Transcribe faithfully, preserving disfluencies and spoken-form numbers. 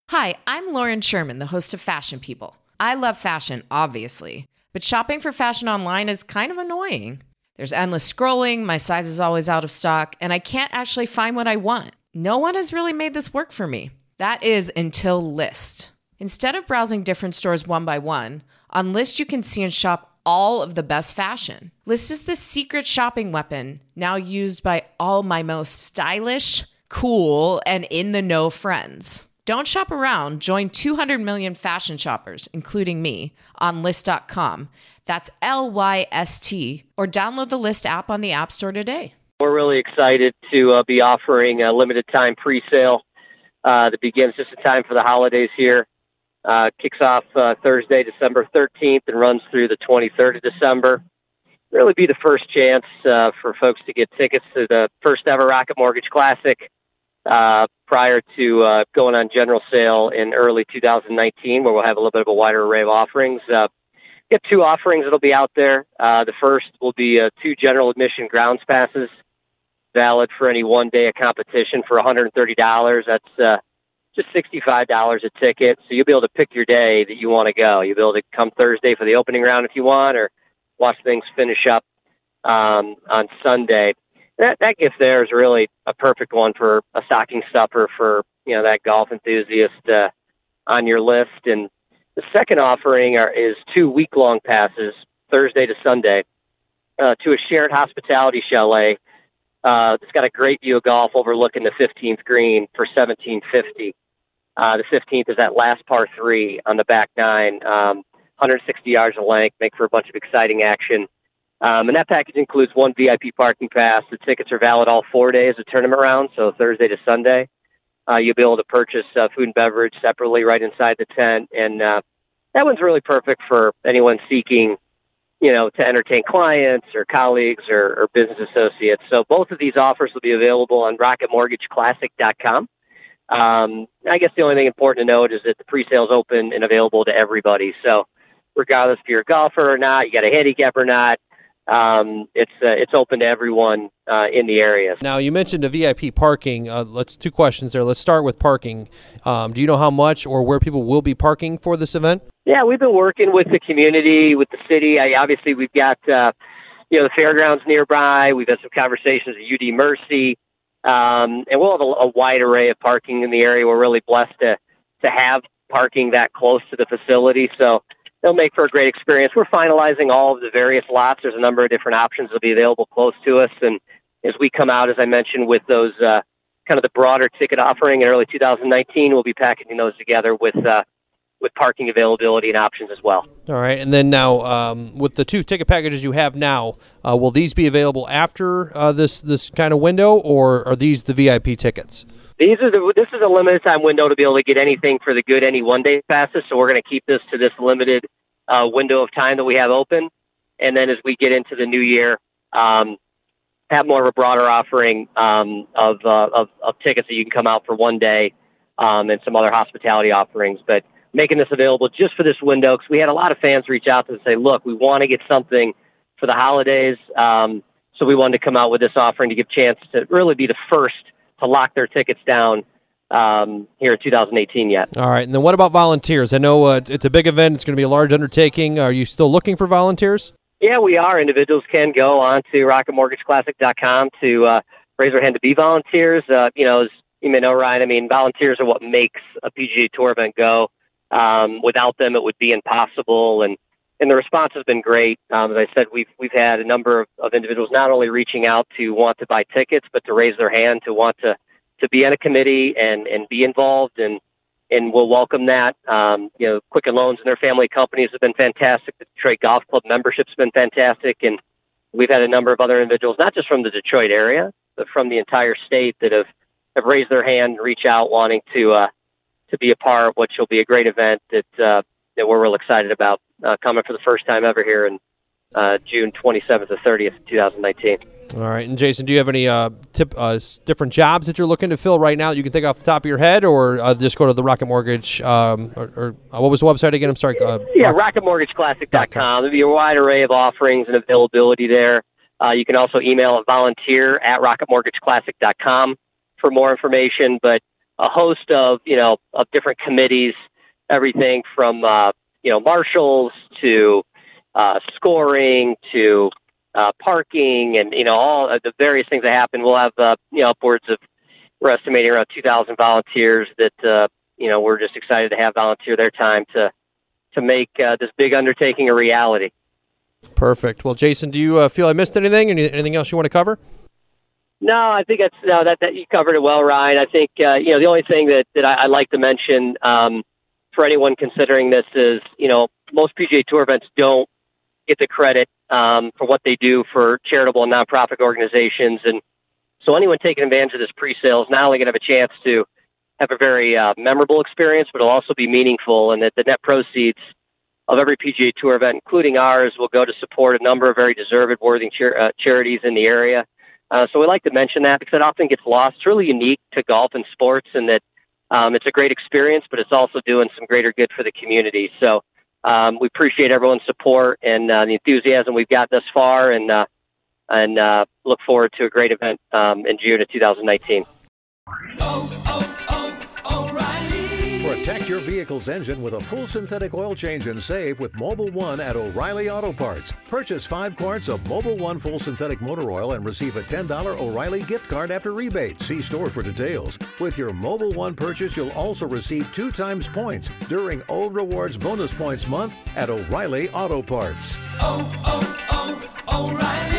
Hi, I'm Lauren Sherman, the host of Fashion People. I love fashion, obviously, but shopping for fashion online is kind of annoying. There's endless scrolling, my size is always out of stock, and I can't actually find what I want. No one has really made this work for me. That is until Lyst. Instead of browsing different stores one by one, on Lyst you can see and shop all of the best fashion. Lyst is the secret shopping weapon, now used by all my most stylish, cool, and in-the-know friends. Don't shop around. Join two hundred million fashion shoppers, including me, on Lyst dot com. That's L Y S T, or download the Lyst app on the App Store today. We're really excited to uh, be offering a limited time pre-sale uh, that begins just in time for the holidays here. Uh, kicks off uh, Thursday, December thirteenth, and runs through the twenty-third of December. Really be the first chance uh, for folks to get tickets to the first ever Rocket Mortgage Classic uh, prior to uh, going on general sale in early two thousand nineteen, where we'll have a little bit of a wider array of offerings. Uh, get two offerings that'll be out there. Uh, the first will be uh, two general admission grounds passes, valid for any one day of competition for one hundred thirty dollars. That's uh, just sixty-five dollars a ticket. So you'll be able to pick your day that you want to go. You'll be able to come Thursday for the opening round if you want, or watch things finish up um, on Sunday. That, that gift there is really a perfect one for a stocking stuffer for, you know, that golf enthusiast uh, on your list. And the second offering are, is two week-long passes, Thursday to Sunday, uh, to a shared hospitality chalet. Uh, it's got a great view of golf overlooking the fifteenth green for seventeen fifty. Uh, the fifteenth is that last par three on the back nine, um, one hundred sixty yards of length, make for a bunch of exciting action. Um, and that package includes one V I P parking pass. The tickets are valid all four days of tournament round, so Thursday to Sunday. Uh, you'll be able to purchase uh, food and beverage separately right inside the tent. And uh, that one's really perfect for anyone seeking, you know, to entertain clients or colleagues or, or business associates. So both of these offers will be available on rocket mortgage classic dot com. Um, I guess the only thing important to note is that the pre-sale is open and available to everybody. So regardless if you're a golfer or not, you got a handicap or not, um, it's uh, it's open to everyone uh, in the area. Now, you mentioned the V I P parking. Uh, let's two questions there. Let's start with parking. Um, do you know how much or where people will be parking for this event? Yeah, we've been working with the community, with the city. I, obviously, we've got uh, you know the fairgrounds nearby. We've had some conversations with U D Mercy, um, and we'll have a, a wide array of parking in the area. We're really blessed to to have parking that close to the facility, so they'll make for a great experience. We're finalizing all of the various lots. There's a number of different options that'll be available close to us, and as we come out, as I mentioned, with those uh, kind of the broader ticket offering in early two thousand nineteen, we'll be packaging those together with uh, with parking availability and options as well. All right, and then now um, with the two ticket packages you have now, uh, will these be available after uh, this this kind of window, or are these the V I P tickets? These are the, this is a limited time window to be able to get anything for the good any one day passes. So we're going to keep this to this limited uh, window of time that we have open. And then as we get into the new year, um, have more of a broader offering um, of, uh, of of tickets that you can come out for one day um, and some other hospitality offerings. But making this available just for this window, because we had a lot of fans reach out to us and say, look, we want to get something for the holidays. Um, so we wanted to come out with this offering to give chance to really be the first to lock their tickets down um, here in two thousand eighteen yet. All right, and then what about volunteers? I know uh, it's a big event. It's going to be a large undertaking. Are you still looking for volunteers? Yeah, we are. Individuals can go on to rocket mortgage classic dot com to uh, raise their hand to be volunteers. Uh, you know, as you may know, Ryan, I mean, volunteers are what makes a P G A Tour event go. Um, without them, it would be impossible. And and the response has been great. Um, as I said, we've we've had a number of, of individuals not only reaching out to want to buy tickets, but to raise their hand to want to, to be on a committee and, and be involved. And and we'll welcome that. Um, you know, Quicken Loans and their family companies have been fantastic. The Detroit Golf Club membership's been fantastic. And we've had a number of other individuals, not just from the Detroit area, but from the entire state that have, have raised their hand and reach out wanting to uh, to be a part of what will be a great event that uh, that we're real excited about uh, coming for the first time ever here in uh, June twenty-seventh to thirtieth, twenty nineteen. All right. And Jason, do you have any uh, tip, uh, different jobs that you're looking to fill right now that you can think off the top of your head, or uh, just go to the Rocket Mortgage, um, or, or uh, what was the website again? I'm sorry. Uh, yeah, rocket mortgage classic dot com. There'll be a wide array of offerings and availability there. Uh, you can also email a volunteer at rocket mortgage classic dot com for more information, but a host of, you know, of different committees, everything from, uh, you know, marshals to uh, scoring to uh, parking and, you know, all of the various things that happen. We'll have, uh, you know, upwards of, we're estimating around two thousand volunteers that, uh, you know, we're just excited to have volunteer their time to, to make uh, this big undertaking a reality. Perfect. Well, Jason, do you uh, feel I missed anything? Any, anything else you want to cover? No, I think that's no, that that you covered it well, Ryan. I think uh, you know the only thing that that I, I'd like to mention um, for anyone considering this is you know most P G A Tour events don't get the credit um, for what they do for charitable and nonprofit organizations, and so anyone taking advantage of this pre-sale is not only going to have a chance to have a very uh, memorable experience, but it'll also be meaningful, and that the net proceeds of every P G A Tour event, including ours, will go to support a number of very deserved, worthy char- uh, charities in the area. Uh, so we like to mention that because it often gets lost. It's really unique to golf and sports in that um, it's a great experience, but it's also doing some greater good for the community. So um, we appreciate everyone's support and uh, the enthusiasm we've got thus far, and uh, and uh, look forward to a great event um, in June of two thousand nineteen. Oh, oh, oh, O'Reilly. Protect your vehicle's engine with a full synthetic oil change and save with Mobil one at O'Reilly Auto Parts. Purchase five quarts of Mobil one full synthetic motor oil and receive a ten dollars O'Reilly gift card after rebate. See store for details. With your Mobil one purchase, you'll also receive two times points during O Rewards Bonus Points Month at O'Reilly Auto Parts. Oh, oh, oh, O'Reilly.